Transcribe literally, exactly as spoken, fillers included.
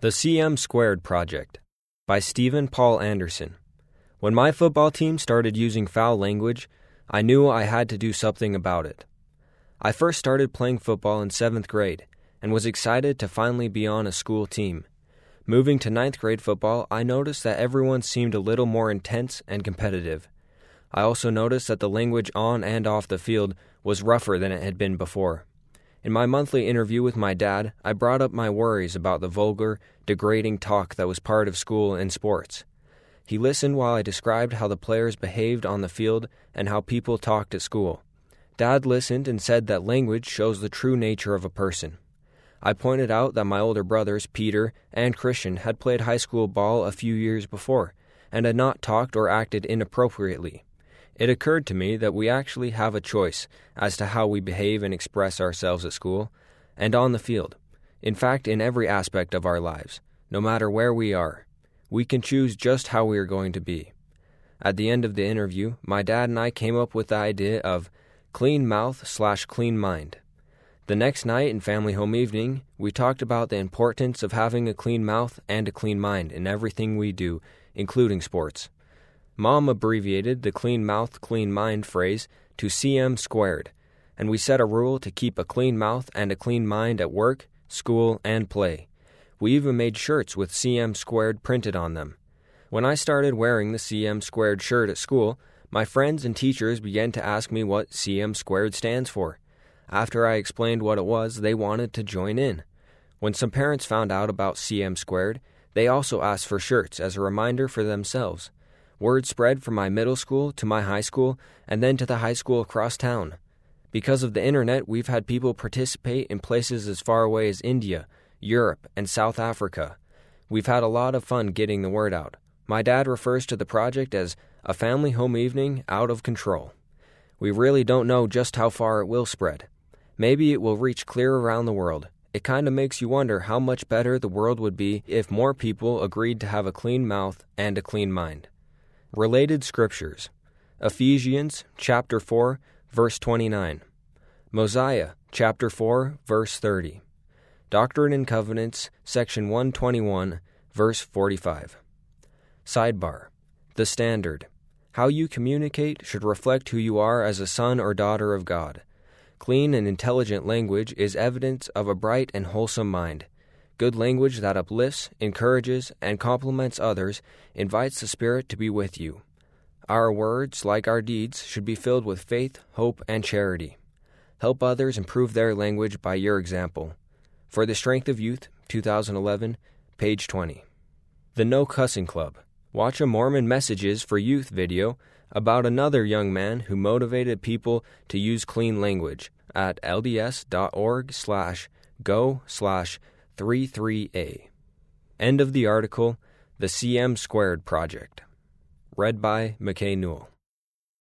The C M Squared Project by Stephen Paul Anderson. When my football team started using foul language, I knew I had to do something about it. I first started playing football in seventh grade and was excited to finally be on a school team. Moving to ninth grade football, I noticed that everyone seemed a little more intense and competitive. I also noticed that the language on and off the field was rougher than it had been before. In my monthly interview with my dad, I brought up my worries about the vulgar, degrading talk that was part of school and sports. He listened while I described how the players behaved on the field and how people talked at school. Dad listened and said that language shows the true nature of a person. I pointed out that my older brothers, Peter and Christian, had played high school ball a few years before and had not talked or acted inappropriately. It occurred to me that we actually have a choice as to how we behave and express ourselves at school and on the field. In fact, in every aspect of our lives, no matter where we are, we can choose just how we are going to be. At the end of the interview, my dad and I came up with the idea of clean mouth slash clean mind. The next night in family home evening, we talked about the importance of having a clean mouth and a clean mind in everything we do, including sports. Mom abbreviated the clean mouth, clean mind phrase to C M Squared, and we set a rule to keep a clean mouth and a clean mind at work, school, and play. We even made shirts with C M Squared printed on them. When I started wearing the C M Squared shirt at school, my friends and teachers began to ask me what C M Squared stands for. After I explained what it was, they wanted to join in. When some parents found out about C M Squared, they also asked for shirts as a reminder for themselves. Word spread from my middle school to my high school and then to the high school across town. Because of the internet, we've had people participate in places as far away as India, Europe, and South Africa. We've had a lot of fun getting the word out. My dad refers to the project as a family home evening out of control. We really don't know just how far it will spread. Maybe it will reach clear around the world. It kind of makes you wonder how much better the world would be if more people agreed to have a clean mouth and a clean mind. Related scriptures: Ephesians chapter four, verse twenty-nine. Mosiah chapter four, verse thirty. Doctrine and Covenants, section one twenty-one, verse forty-five. Sidebar: The Standard. How you communicate should reflect who you are as a son or daughter of God. Clean and intelligent language is evidence of a bright and wholesome mind. Good language that uplifts, encourages, and compliments others invites the Spirit to be with you. Our words, like our deeds, should be filled with faith, hope, and charity. Help others improve their language by your example. For the Strength of Youth, twenty eleven, page twenty. The No Cussing Club. Watch a Mormon Messages for Youth video about another young man who motivated people to use clean language at lds.org slash go slash 33A. End of the article, The C M Squared Project. Read by McKay Newell.